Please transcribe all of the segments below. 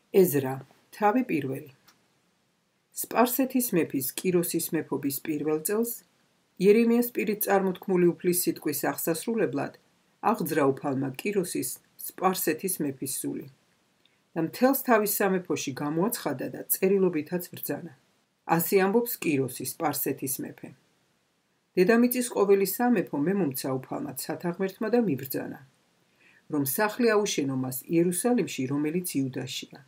ეზრა, თავი პირველი. სპარსეთის მეფის კიროსის მეფობის პირველ წელს იერემიას პირით წარმოთქმული უფლის სიტყვის აღსასრულებლად აღძრა უფალმა კიროსის სპარსეთის მეფის სული და მთელს თავის სამეფოში გამოაცხადა და წერილობითაც ბრძანა. ასე ამბობს კიროსი, სპარსეთის მეფე. დედამიწის ყოველი სამეფო მე მომცა უფალმა სათაღმერთმა და მიბრძანა, რომ სახლი აუშენო მას იერუსალიმში, რომელიც იუდაშია.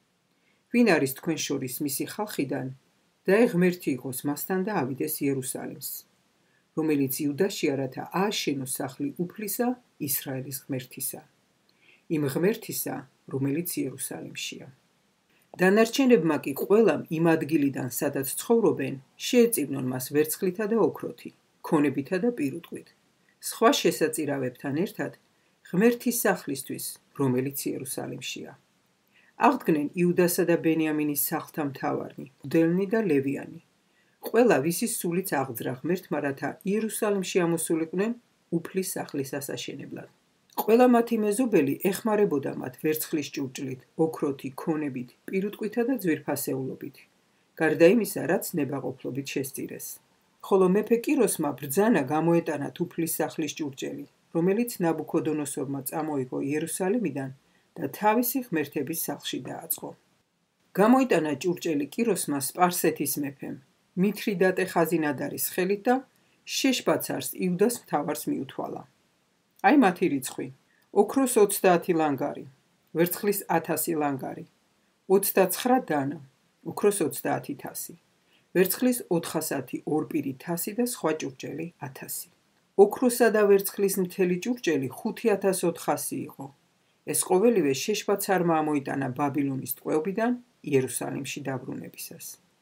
ვინ არის თქვენ შორის მისი ხალხიდან და ღმერთი იყოს მასთან და ავიდეს იერუსალიმს, რომელიც იუდაშია, რათა ააშენოს სახლი უფლისა ისრაელის ღმერთისა, იმ ღმერთისა, რომელიც იერუსალიმშია. დანარჩენებმა კი ყველამ იმ ადგილიდან, სადაც ცხოვრობენ, შეეწივნონ მას ვერცხლითა და ოქროთი, ქონებითა და პირუტყვით, სხვა შესაწირავებთან ერთად ღმერთის სახლისთვის, რომელიც იერუსალიმშია. აღდგნენ იუდასა და ბენიამინის სახლთა მთავარნი, მღვდელნი და ლევიანი, ყველა ვისის სულიც აღძრა ღმერთმა, რათა იერუსალიმში ამოსულიყვნენ უფლის სახლის ასაშენებლად. ყველა მათი მეზობელი ეხმარებოდა მათ ვერცხლის ჭურჭლით, ოქროთი, ქონებით, პირუტყვითა და ძვირფასეულობით, გარდა იმისა, რაც ნებაყოფლობით შესწირეს. ხოლო მეფე კიროსმა ბრძანა გამოეტანათ უფლის სახლის ჭურჭელი, რომელიც ნაბუქოდონოსორმა წამოიღო იერუსალიმიდან და თავისი ღმერთების სახლში დააწყო. გამოიტანა ჭურჭელი კიროსმა სპარსეთის მეფემ, მითრიდატე ხაზინადარის ხელით და შეშბაცარს იუდას მთავარს მიუთვალა. აი მათი რიცხვი: ოქროს 30 ლანგარი, ვერცხლის 1000 ლანგარი, 29 დანა, ოქროს 30 თასი, ვერცხლის 410 ორპირი თასი და სხვა ჭურჭელი 1000. ოქროსა და ვერცხლის მთელი ჭურჭელი 5400 იყო. ეს ყოველივე შეშბაცარმა ამოიტანა ბაბილონის ტყვეობიდან იერუსალიმში დაბრუნებისას.